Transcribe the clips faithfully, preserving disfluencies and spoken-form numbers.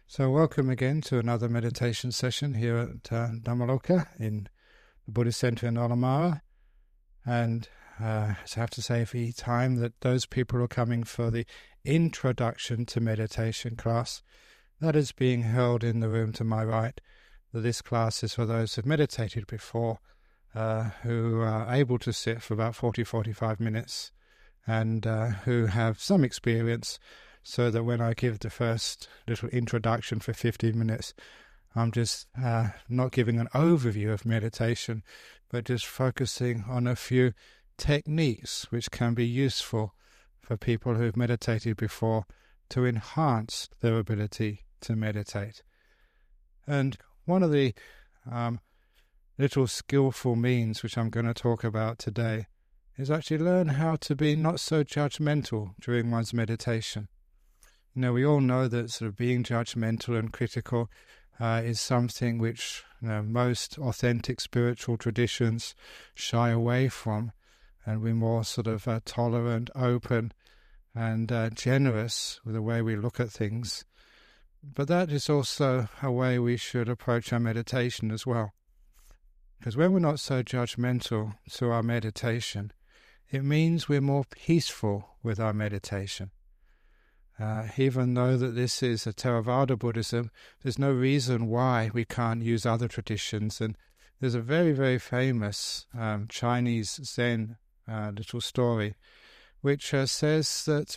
So welcome again to another meditation session here at uh, Dhammaloka in the Buddhist Center in Olamara. And uh, I have to say for each time that those people who are coming for the introduction to meditation class, that is being held in the room to my right. That this class is for those who have meditated before, uh, who are able to sit for about forty to forty-five minutes and uh, who have some experience, so that when I give the first little introduction for fifteen minutes, I'm just uh, not giving an overview of meditation, but just focusing on a few techniques which can be useful for people who've meditated before to enhance their ability to meditate. And one of the um, little skillful means which I'm going to talk about today is actually learn how to be not so judgmental during one's meditation. You know, we all know that sort of being judgmental and critical uh, is something which you know, most authentic spiritual traditions shy away from, and we're more sort of uh, tolerant, open, and uh, generous with the way we look at things. But that is also a way we should approach our meditation as well. Because when we're not so judgmental to our meditation, it means we're more peaceful with our meditation. Uh, even though that this is a Theravada Buddhism, there's no reason why we can't use other traditions. And there's a very, very famous um, Chinese Zen uh, little story, which uh, says that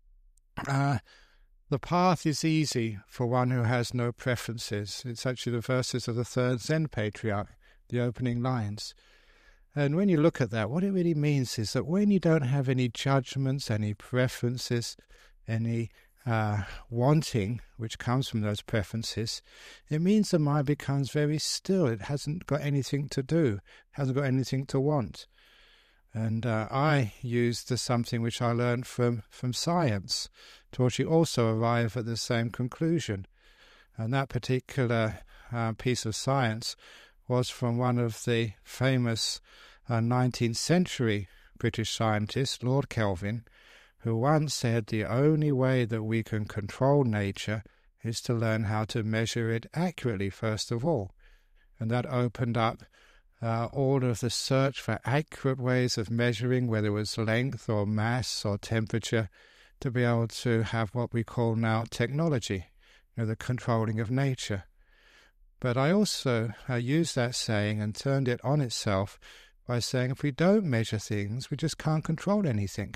uh, the path is easy for one who has no preferences. It's actually the verses of the third Zen Patriarch, the opening lines. And when you look at that, what it really means is that when you don't have any judgments, any preferences, any uh, wanting which comes from those preferences, it means the mind becomes very still. It hasn't got anything to do, hasn't got anything to want. And uh, I used the, something which I learned from, from science to actually also arrive at the same conclusion. And that particular uh, piece of science was from one of the famous uh, nineteenth century British scientists, Lord Kelvin, who once said the only way that we can control nature is to learn how to measure it accurately first of all. And that opened up uh, all of the search for accurate ways of measuring, whether it was length or mass or temperature, to be able to have what we call now technology, you know, the controlling of nature. But I also uh, used that saying and turned it on itself by saying if we don't measure things, we just can't control anything.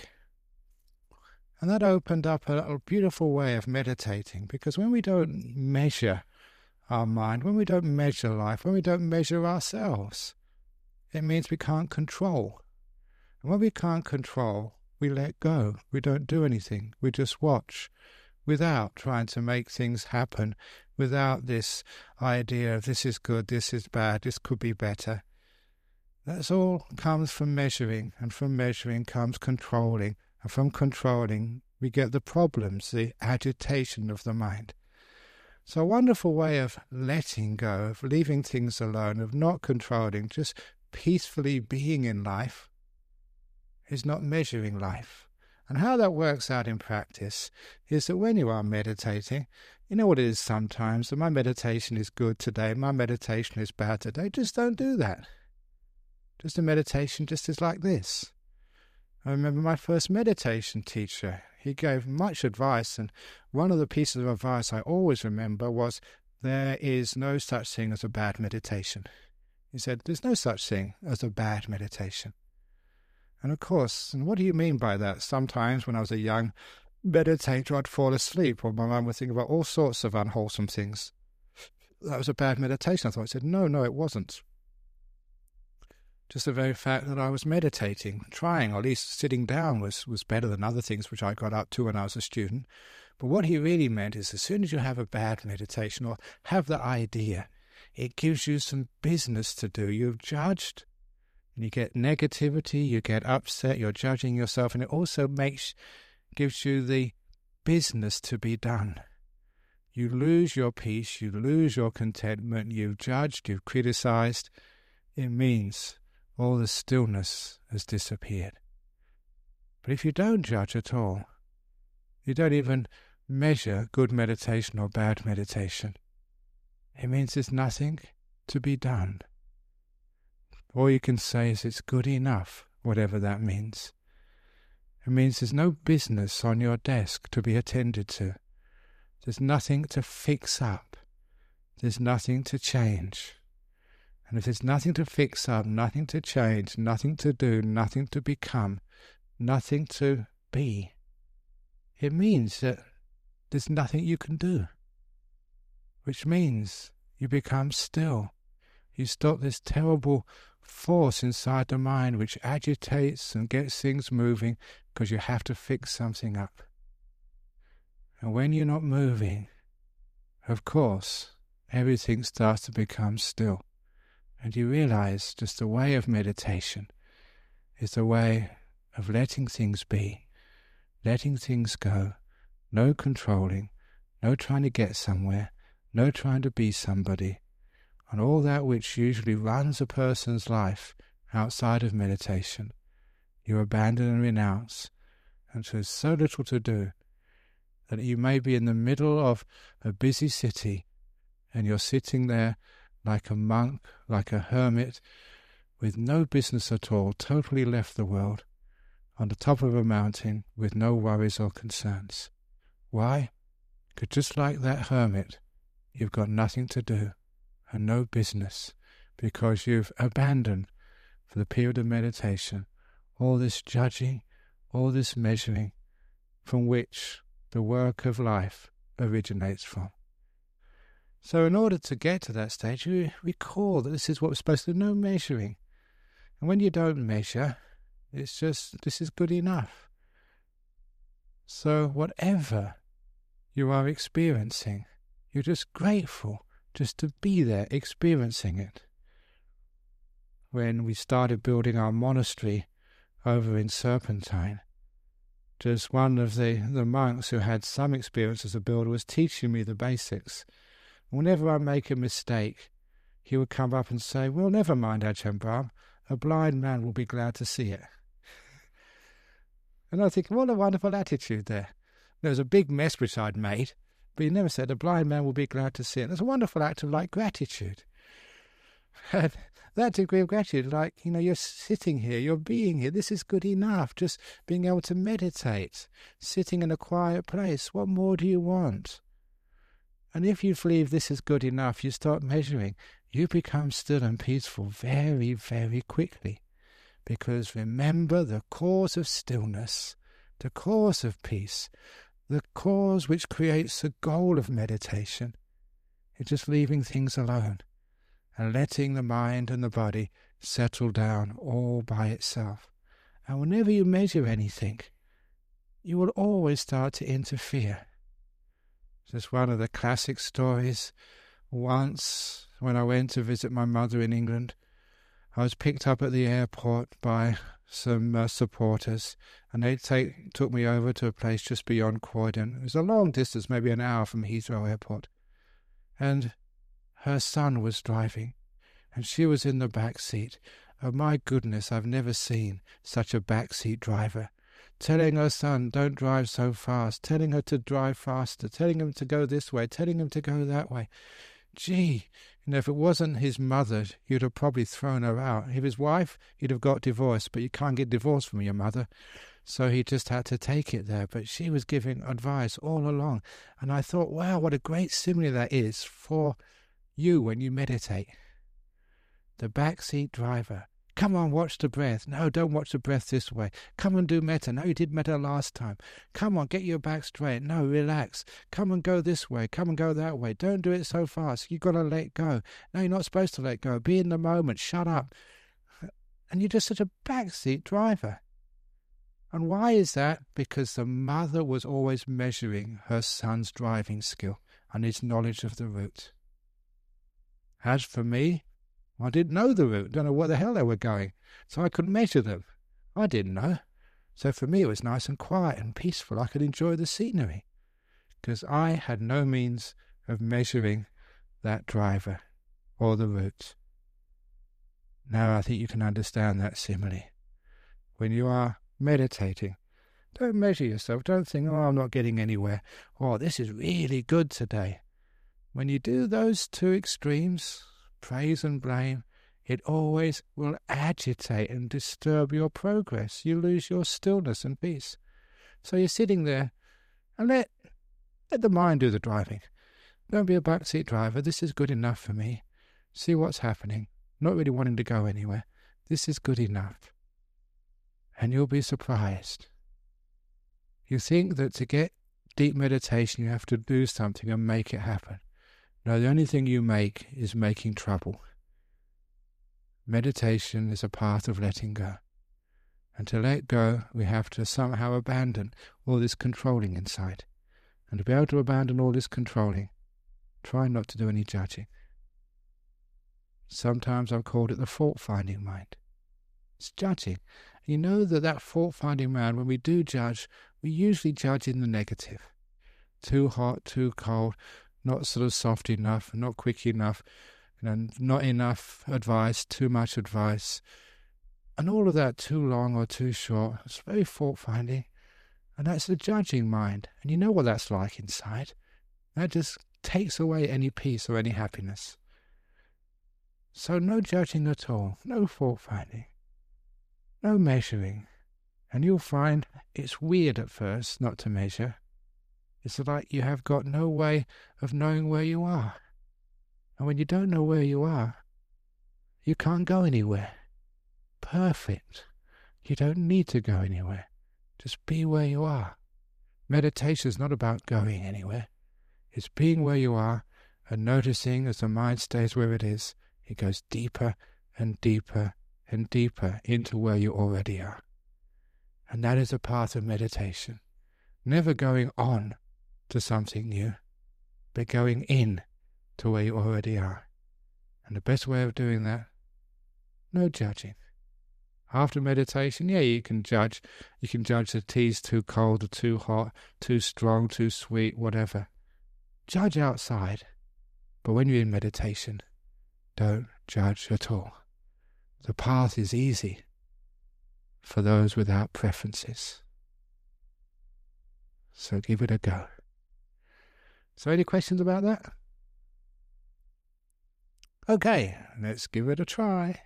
And that opened up a, a beautiful way of meditating, because when we don't measure our mind, when we don't measure life, when we don't measure ourselves, it means we can't control. And when we can't control, we let go. We don't do anything. We just watch without trying to make things happen, without this idea of this is good, this is bad, this could be better. That's all comes from measuring, and from measuring comes controlling. And from controlling, we get the problems, the agitation of the mind. So a wonderful way of letting go, of leaving things alone, of not controlling, just peacefully being in life, is not measuring life. And how that works out in practice is that when you are meditating, you know what it is sometimes, that my meditation is good today, my meditation is bad today. Just don't do that. Just a meditation just is like this. I remember my first meditation teacher. He gave much advice, and one of the pieces of advice I always remember was, there is no such thing as a bad meditation. He said, there's no such thing as a bad meditation. And of course, and what do you mean by that? Sometimes when I was a young meditator, I'd fall asleep, or my mind would think about all sorts of unwholesome things. That was a bad meditation. I thought, I said, no, no, it wasn't. Just the very fact that I was meditating, trying, or at least sitting down was, was better than other things which I got up to when I was a student. But what he really meant is as soon as you have a bad meditation or have the idea, it gives you some business to do. You've judged, and you get negativity, you get upset, you're judging yourself, and it also makes, gives you the business to be done. You lose your peace, you lose your contentment, you've judged, you've criticized. It means all the stillness has disappeared. But if you don't judge at all, you don't even measure good meditation or bad meditation. It means there's nothing to be done. All you can say is it's good enough, whatever that means. It means there's no business on your desk to be attended to. There's nothing to fix up. There's nothing to change. And if there's nothing to fix up, nothing to change, nothing to do, nothing to become, nothing to be, it means that there's nothing you can do. Which means you become still. You stop this terrible force inside the mind which agitates and gets things moving because you have to fix something up. And when you're not moving, of course, everything starts to become still. And you realize just the way of meditation is the way of letting things be, letting things go, no controlling, no trying to get somewhere, no trying to be somebody, and all that which usually runs a person's life outside of meditation, you abandon and renounce, and there's so little to do that you may be in the middle of a busy city and you're sitting there like a monk, like a hermit, with no business at all, totally left the world, on the top of a mountain with no worries or concerns. Why? Because just like that hermit, you've got nothing to do and no business, because you've abandoned, for the period of meditation, all this judging, all this measuring, from which the work of life originates from. So in order to get to that stage, you recall that this is what we're supposed to do, no measuring. And when you don't measure, it's just, this is good enough. So whatever you are experiencing, you're just grateful just to be there, experiencing it. When we started building our monastery over in Serpentine, just one of the, the monks who had some experience as a builder was teaching me the basics. Whenever I make a mistake, he would come up and say, well, never mind, Ajahn Brahm, a blind man will be glad to see it. And I think, what a wonderful attitude there. There was a big mess which I'd made, but he never said, a blind man will be glad to see it. It's a wonderful act of, like, gratitude. And that degree of gratitude, like, you know, you're sitting here, you're being here, this is good enough, just being able to meditate, sitting in a quiet place, what more do you want? And if you believe this is good enough, you start measuring, you become still and peaceful very, very quickly. Because remember the cause of stillness, the cause of peace, the cause which creates the goal of meditation. It's just leaving things alone and letting the mind and the body settle down all by itself. And whenever you measure anything, you will always start to interfere. Just one of the classic stories. Once, when I went to visit my mother in England, I was picked up at the airport by some uh, supporters, and they take, took me over to a place just beyond Croydon. It was a long distance, maybe an hour from Heathrow Airport. And her son was driving, and she was in the back seat. Oh, my goodness, I've never seen such a backseat driver. Telling her son, don't drive so fast, telling her to drive faster, telling him to go this way, telling him to go that way. Gee, you know, if it wasn't his mother, you'd have probably thrown her out. If his wife, he'd have got divorced, but you can't get divorced from your mother. So he just had to take it there. But she was giving advice all along. And I thought, wow, what a great simile that is for you when you meditate. The backseat driver. Come on, watch the breath. No, don't watch the breath this way. Come and do metta. No, you did metta last time. Come on, get your back straight. No, relax. Come and go this way. Come and go that way. Don't do it so fast. You've got to let go. No, you're not supposed to let go. Be in the moment. Shut up. And you're just such a backseat driver. And why is that? Because the mother was always measuring her son's driving skill and his knowledge of the route. As for me, I didn't know the route, don't know where the hell they were going, so I couldn't measure them. I didn't know. So for me it was nice and quiet and peaceful. I could enjoy the scenery, because I had no means of measuring that driver or the route. Now I think you can understand that simile. When you are meditating, Don't measure yourself. Don't think, oh, I'm not getting anywhere. Oh, this is really good today. When you do those two extremes, praise and blame, it always will agitate and disturb your progress. You lose your stillness and peace. So you're sitting there and let, let the mind do the driving. Don't be a backseat driver. This is good enough for me. See what's happening. Not really wanting to go anywhere. This is good enough. And you'll be surprised. You think that to get deep meditation you have to do something and make it happen. No, the only thing you make is making trouble. Meditation is a path of letting go. And to let go, we have to somehow abandon all this controlling inside. And to be able to abandon all this controlling, try not to do any judging. Sometimes I've called it the fault-finding mind. It's judging. You know that that fault-finding mind, when we do judge, we usually judge in the negative. Too hot, too cold, not sort of soft enough, not quick enough, you know, not enough advice, too much advice. And all of that, too long or too short, it's very fault-finding. And that's the judging mind. And you know what that's like inside. That just takes away any peace or any happiness. So no judging at all, no fault-finding, no measuring. And you'll find it's weird at first not to measure. It's like you have got no way of knowing where you are. And when you don't know where you are, you can't go anywhere. Perfect. You don't need to go anywhere. Just be where you are. Meditation is not about going anywhere. It's being where you are and noticing as the mind stays where it is, it goes deeper and deeper and deeper into where you already are. And that is a path of meditation. Never going on to something new, but going in to where you already are. And the best way of doing that, no judging. After meditation, yeah, you can judge. You can judge the tea's too cold or too hot, too strong, too sweet, whatever. Judge outside. But when you're in meditation, don't judge at all. The path is easy for those without preferences. So give it a go. So any questions about that? Okay, let's give it a try.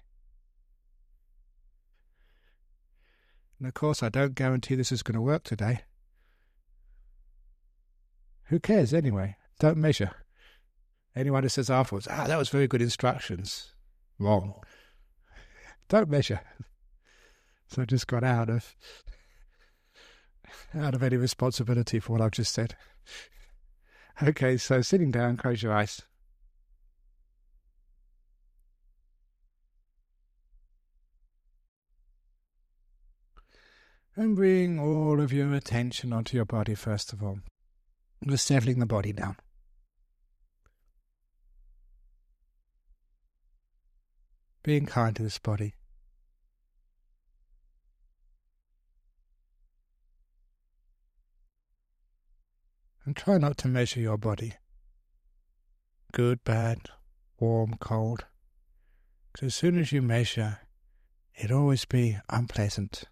And of course, I don't guarantee this is going to work today. Who cares anyway? Don't measure. Anyone who says afterwards, ah, that was very good instructions. Wrong. Don't measure. So I just got out of out of any responsibility for what I've just said. Okay, so sitting down, close your eyes. And bring all of your attention onto your body first of all. Just settling the body down. Being kind to this body. And try not to measure your body. Good, bad, warm, cold. Because as soon as you measure, it'll always be unpleasant.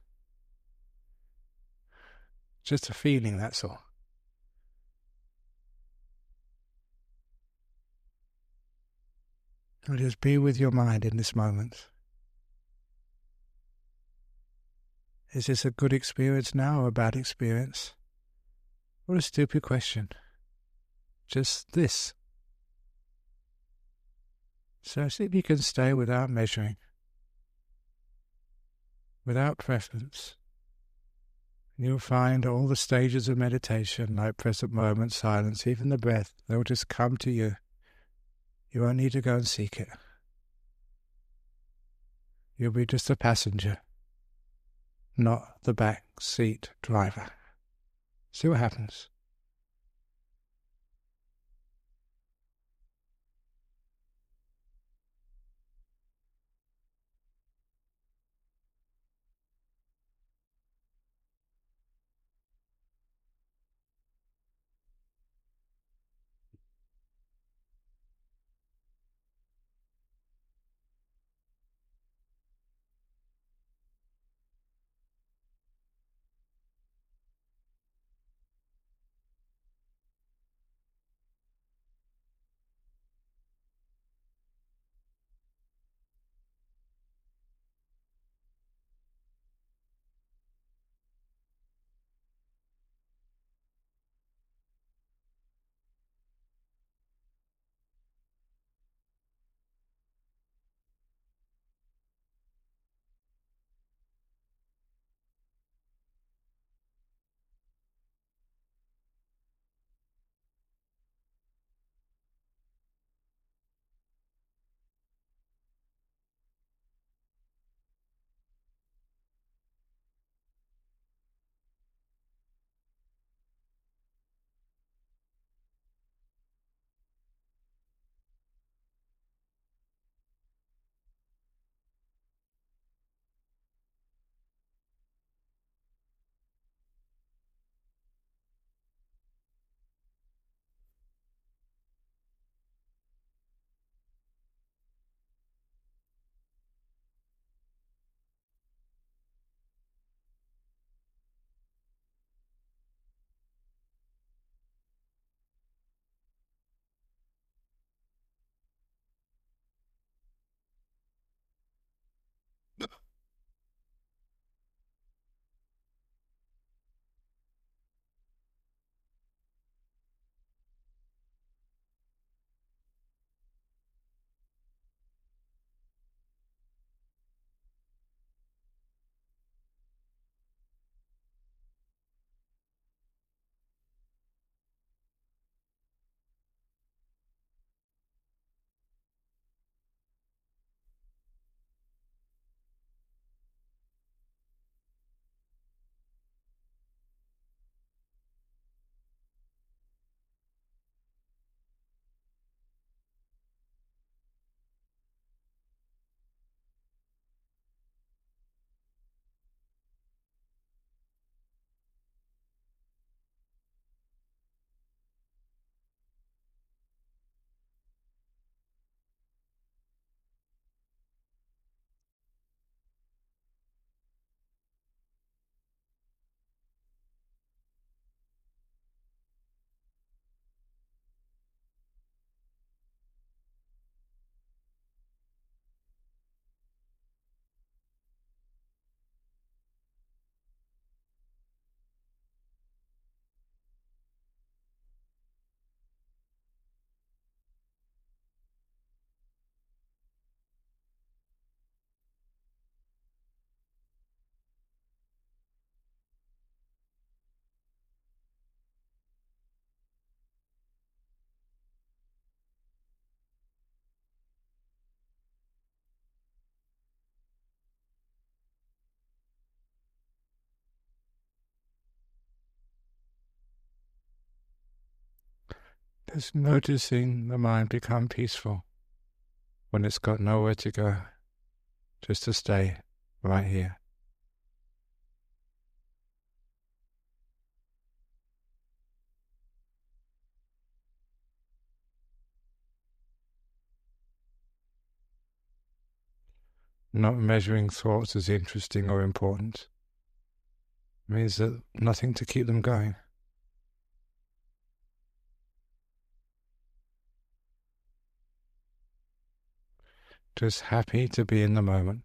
Just a feeling, that's all. And just be with your mind in this moment. Is this a good experience now or a bad experience? What a stupid question. Just this. So see if you can stay without measuring, without preference. You'll find all the stages of meditation, like present moment, silence, even the breath, they'll just come to you. You won't need to go and seek it. You'll be just a passenger, not the back seat driver. See what happens. Just noticing the mind become peaceful when it's got nowhere to go, just to stay right here. Not measuring thoughts as interesting or important means that nothing to keep them going. Just happy to be in the moment.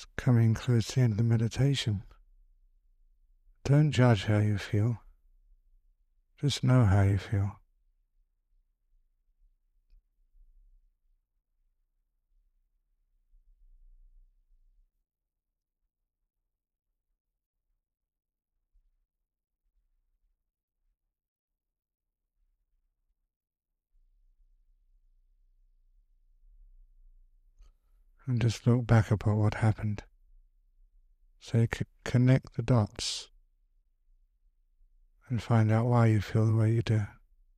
It's coming close to the end of the meditation. Don't judge how you feel. Just know how you feel. And just look back about what happened. So you can connect the dots and find out why you feel the way you do.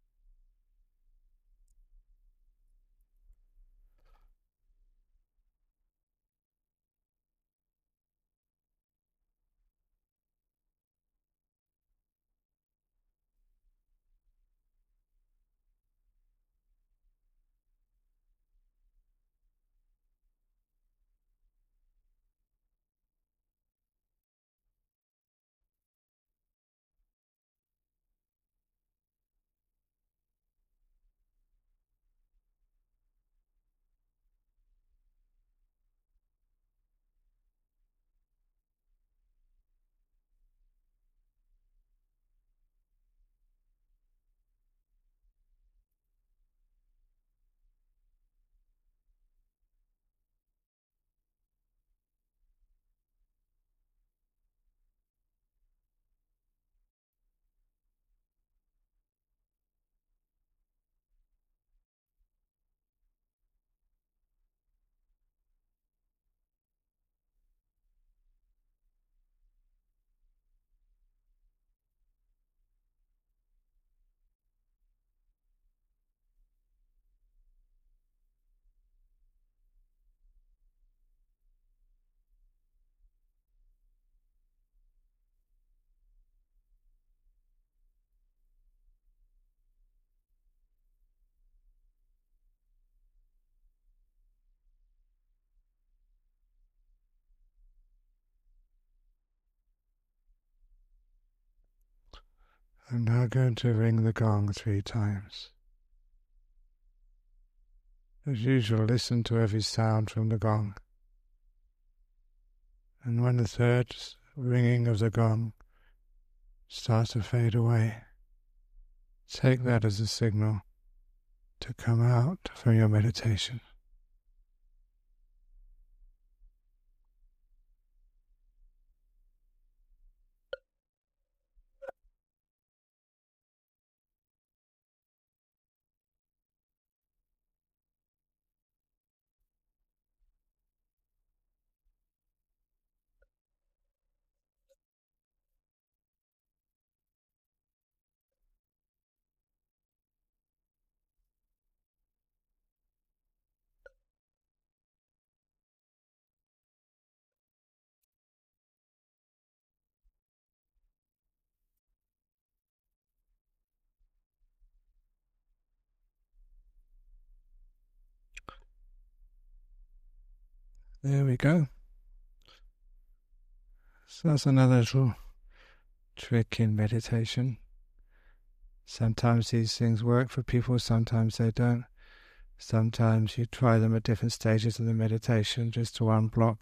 I'm now going to ring the gong three times. As usual, listen to every sound from the gong. And when the third ringing of the gong starts to fade away, take that as a signal to come out from your meditation. There we go. So that's another little trick in meditation. Sometimes these things work for people, sometimes they don't. Sometimes you try them at different stages of the meditation just to unblock.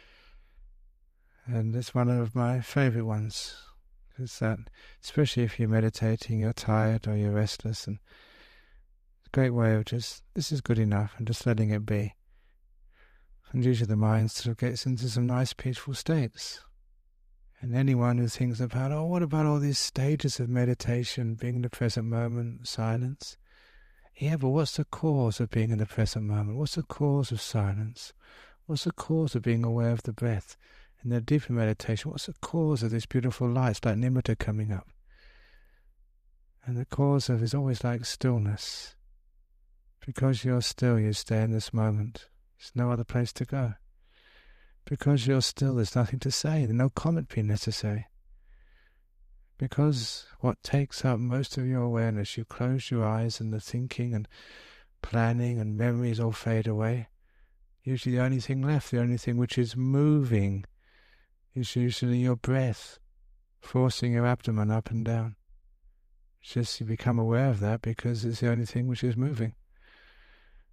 And it's one of my favorite ones. Because that, especially if you're meditating, you're tired or you're restless, and it's a great way of just, this is good enough, and just letting it be. And usually the mind sort of gets into some nice peaceful states. And anyone who thinks about, oh, what about all these stages of meditation, being in the present moment, silence? Yeah, but what's the cause of being in the present moment? What's the cause of silence? What's the cause of being aware of the breath? In the deeper meditation, what's the cause of this beautiful light, like nimitta coming up? And the cause of is always like stillness. Because you're still, you stay in this moment. There's no other place to go. Because you're still, there's nothing to say, there's no comment being necessary. Because what takes up most of your awareness, you close your eyes and the thinking and planning and memories all fade away. Usually the only thing left, the only thing which is moving, is usually your breath, forcing your abdomen up and down. It's just you become aware of that because it's the only thing which is moving.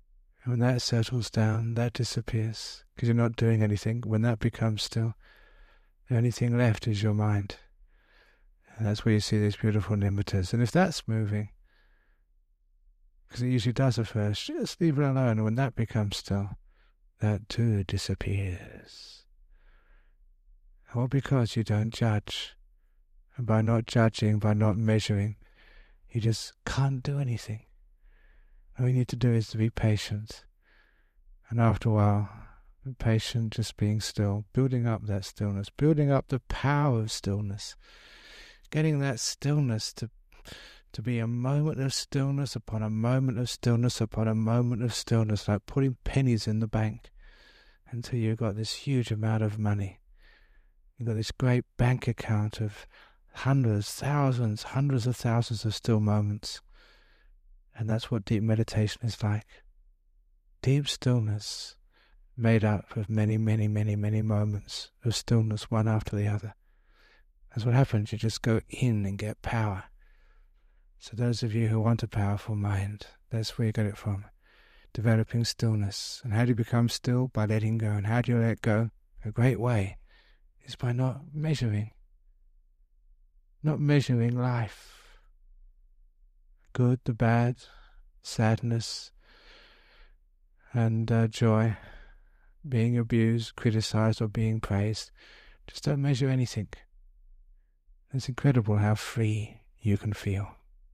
And when that settles down, that disappears, because you're not doing anything. When that becomes still, the only thing left is your mind. And that's where you see these beautiful nimittas. And if that's moving, because it usually does at first, just leave it alone. And when that becomes still, that too disappears. All because you don't judge. And by not judging, by not measuring, you just can't do anything. All you need to do is to be patient. And after a while, be patient, just being still, building up that stillness, building up the power of stillness, getting that stillness to, to be a moment of stillness upon a moment of stillness upon a moment of stillness, like putting pennies in the bank until you've got this huge amount of money. You've got this great bank account of hundreds, thousands, hundreds of thousands of still moments. And that's what deep meditation is like. Deep stillness made up of many, many, many, many moments of stillness, one after the other. That's what happens. You just go in and get power. So those of you who want a powerful mind, that's where you get it from. Developing stillness. And how do you become still? By letting go. And how do you let go? A great way is by not measuring. Not measuring life. Good, the bad, sadness, and uh, joy, being abused, criticized, or being praised. Just don't measure anything. It's incredible how free you can feel.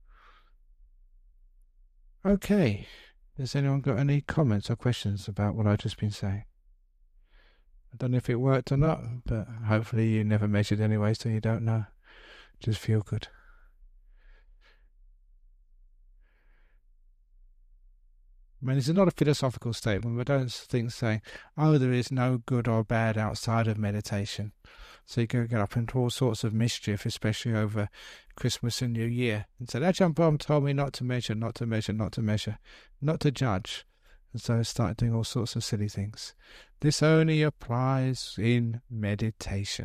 Okay, has anyone got any comments or questions about what I've just been saying? I don't know if it worked or not, but hopefully you never measured anyway, so you don't know. Just feel good. I mean, it's not a philosophical statement. We don't think saying, oh, there is no good or bad outside of meditation. So you can get up into all sorts of mischief, especially over Christmas and New Year. And so Ajahn Brahm told me not to measure, not to measure, not to measure, not to judge. And so I started doing all sorts of silly things. This only applies in meditation.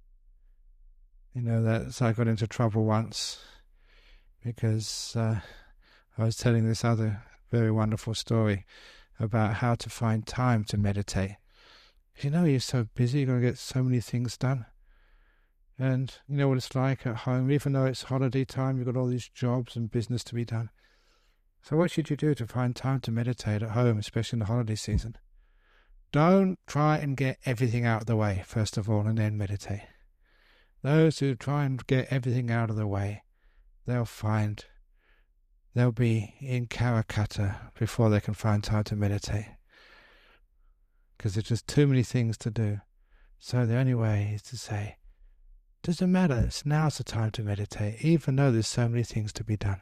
You know, that so I got into trouble once because uh, I was telling this other very wonderful story about how to find time to meditate. You know, you're so busy, you've got to get so many things done. And you know what it's like at home, even though it's holiday time, you've got all these jobs and business to be done. So what should you do to find time to meditate at home, especially in the holiday season? Don't try and get everything out of the way, first of all, and then meditate. Those who try and get everything out of the way, they'll find they'll be in Karakata before they can find time to meditate. Because there's just too many things to do. So the only way is to say, doesn't matter, it's now's the time to meditate, even though there's so many things to be done.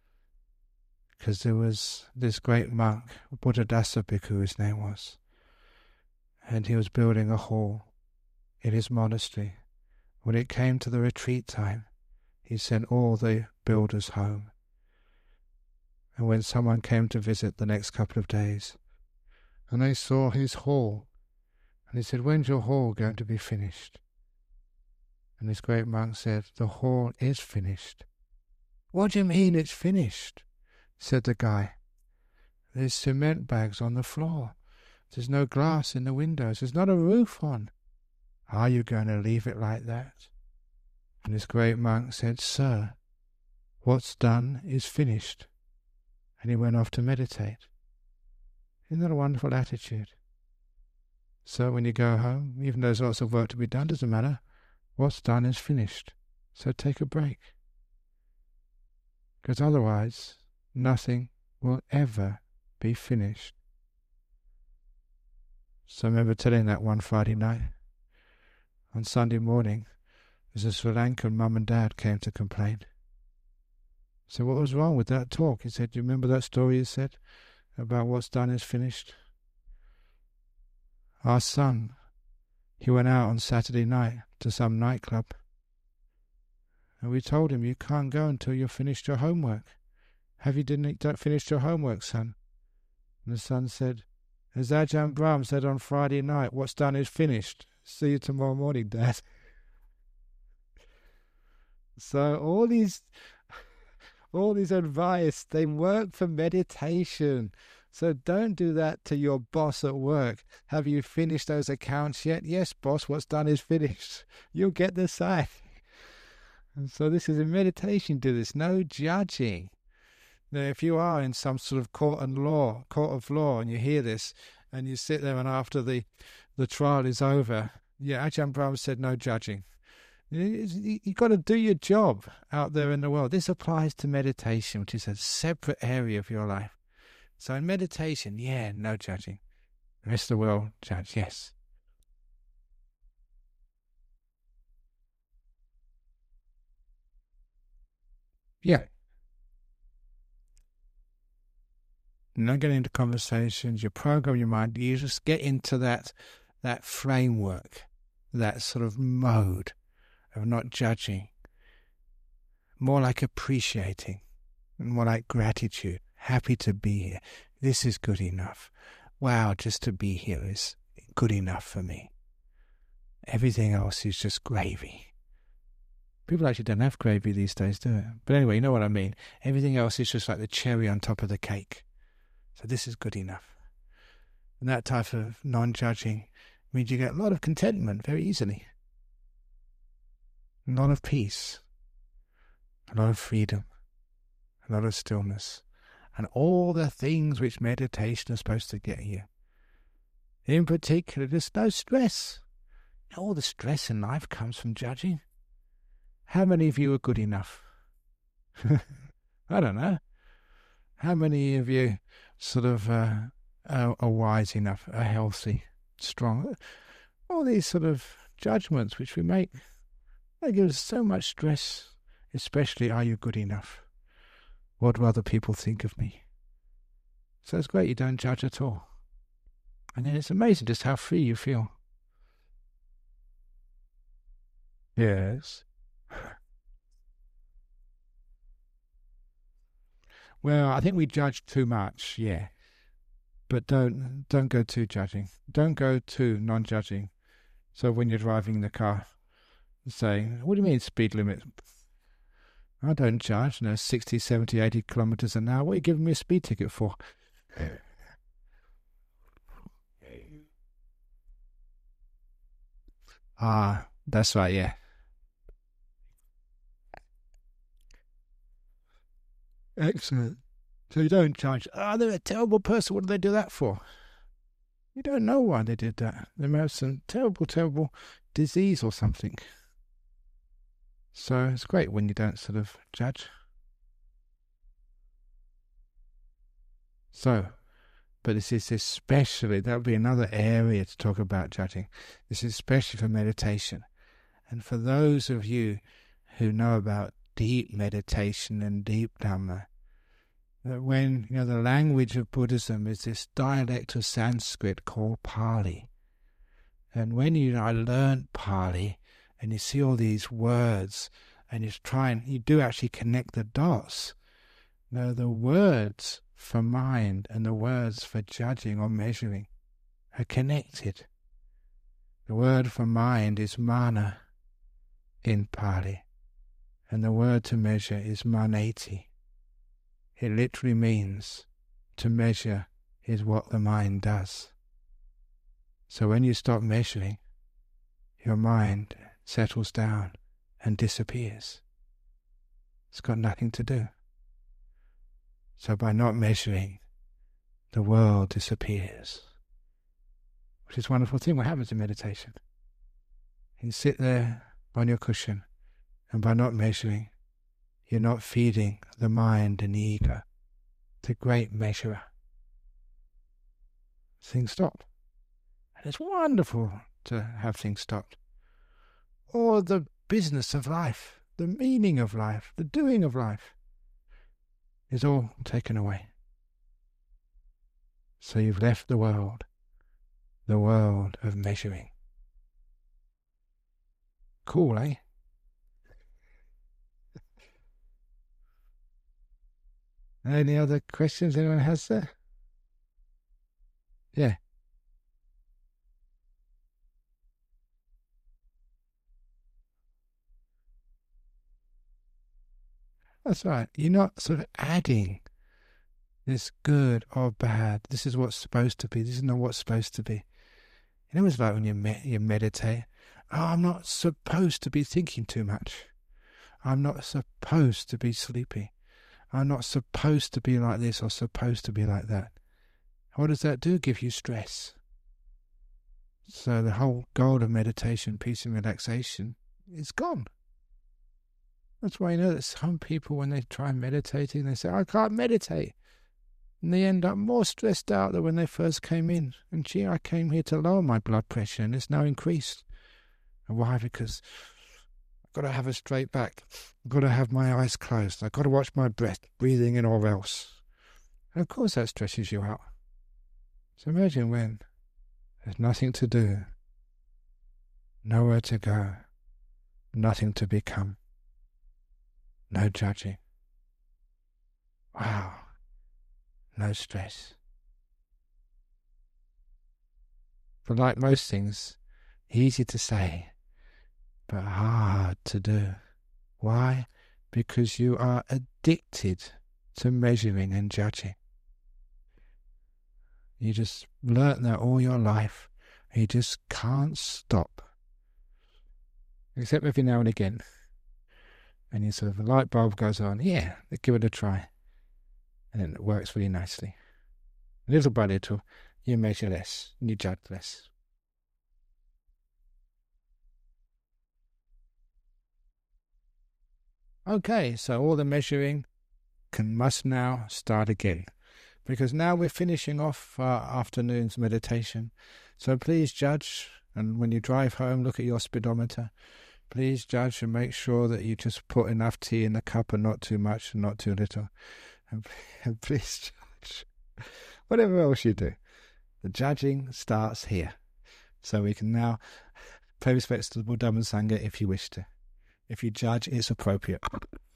Because there was this great monk, Buddhadasa Bhikkhu his name was, and he was building a hall in his monastery. When it came to the retreat time, he sent all the builders home. And when someone came to visit the next couple of days, and they saw his hall, and he said, when's your hall going to be finished? And this great monk said, the hall is finished. What do you mean it's finished? Said the guy. There's cement bags on the floor. There's no glass in the windows. There's not a roof on. Are you going to leave it like that? And this great monk said, sir, what's done is finished. And he went off to meditate. Isn't that a wonderful attitude? So when you go home, even though there's lots of work to be done, doesn't matter. What's done is finished. So take a break. Because otherwise, nothing will ever be finished. So I remember telling that one Friday night. On Sunday morning, as a Sri Lankan mum and dad came to complain. So what was wrong with that talk? He said, do you remember that story you said about what's done is finished? Our son, he went out on Saturday night to some nightclub. And we told him, you can't go until you've finished your homework. Have you didn't finished your homework, son? And the son said, as Ajahn Brahm said on Friday night, what's done is finished. See you tomorrow morning, Dad. So all these, all these advice, they work for meditation. So don't do that to your boss at work. Have you finished those accounts yet? Yes, boss, what's done is finished. You'll get the sign. And so this is in meditation, do this. No judging. Now, if you are in some sort of court and law, court of law, and you hear this, and you sit there, and after the, the trial is over, yeah, Ajahn Brahm said no judging. You, you've got to do your job out there in the world. This applies to meditation, which is a separate area of your life. So in meditation, yeah, no judging. The rest of the world, judge, yes. Yeah. Not getting into conversations, you program your mind, you just get into that that framework, that sort of mode of not judging, more like appreciating, more like gratitude, happy to be here. This is good enough. Wow, just to be here is good enough for me. Everything else is just gravy. People actually don't have gravy these days, do it? But anyway, you know what I mean. Everything else is just like the cherry on top of the cake. So this is good enough. And that type of non-judging means you get a lot of contentment very easily. A lot of peace. A lot of freedom. A lot of stillness. And all the things which meditation is supposed to get you. In particular, there's no stress. All the stress in life comes from judging. How many of you are good enough? I don't know. How many of you sort of uh, are, are wise enough, are healthy, strong? All these sort of judgments which we make, they give us so much stress, especially are you good enough? What do other people think of me? So it's great you don't judge at all. And then it's amazing just how free you feel. Yes. Well, I think we judge too much, yeah. But don't don't go too judging. Don't go too non-judging. So when you're driving the car, saying, what do you mean speed limit? I don't judge. No, sixty, seventy, eighty kilometres an hour. What are you giving me a speed ticket for? Ah, that's right, yeah. Excellent. So you don't judge. Ah, oh, they're a terrible person. What did they do that for? You don't know why they did that. They may have some terrible, terrible disease or something. So it's great when you don't sort of judge. So, but this is especially, that would be another area to talk about judging. This is especially for meditation. And for those of you who know about deep meditation and deep Dhamma, that when, you know, the language of Buddhism is this dialect of Sanskrit called Pali. And when you, I learned Pali, and you see all these words, and you try and, you do actually connect the dots. You know, the words for mind and the words for judging or measuring are connected. The word for mind is mana in Pali, and the word to measure is maneti. It literally means to measure is what the mind does. So when you stop measuring, your mind settles down and disappears. It's got nothing to do. So by not measuring, the world disappears. Which is a wonderful thing. What happens in meditation? You sit there on your cushion, and by not measuring, you're not feeding the mind and the ego, the great measurer. Things stop. And it's wonderful to have things stopped. Or the business of life, the meaning of life, the doing of life is all taken away. So you've left the world, the world of measuring. Cool, eh? Any other questions anyone has there? Yeah. That's right. You're not sort of adding. This good or bad. This is what's supposed to be. This is not what's supposed to be. You know, it's like when you me- you meditate. Oh, I'm not supposed to be thinking too much. I'm not supposed to be sleepy. I'm not supposed to be like this or supposed to be like that. What does that do? Give you stress. So the whole goal of meditation, peace and relaxation, is gone. That's why you know that some people, when they try meditating, they say, I can't meditate. And they end up more stressed out than when they first came in. And gee, I came here to lower my blood pressure and it's now increased. And why? Because I've got to have a straight back. I've got to have my eyes closed. I've got to watch my breath, breathing in or else. And of course that stresses you out. So imagine when there's nothing to do, nowhere to go, nothing to become, no judging. Wow. No stress. But like most things, easy to say, but hard to do. Why? Because you are addicted to measuring and judging. You just learnt that all your life. You just can't stop. Except every now and again. And you sort of, a light bulb goes on. Yeah, give it a try. And then it works really nicely. Little by little, you measure less, and you judge less. Okay, so all the measuring can must now start again. Because now we're finishing off our afternoon's meditation. So please judge, and when you drive home, look at your speedometer. Please judge and make sure that you just put enough tea in the cup and not too much and not too little. And, and please judge. Whatever else you do, the judging starts here. So we can now pay respects to the Buddha and Sangha if you wish to. If you judge, it's appropriate.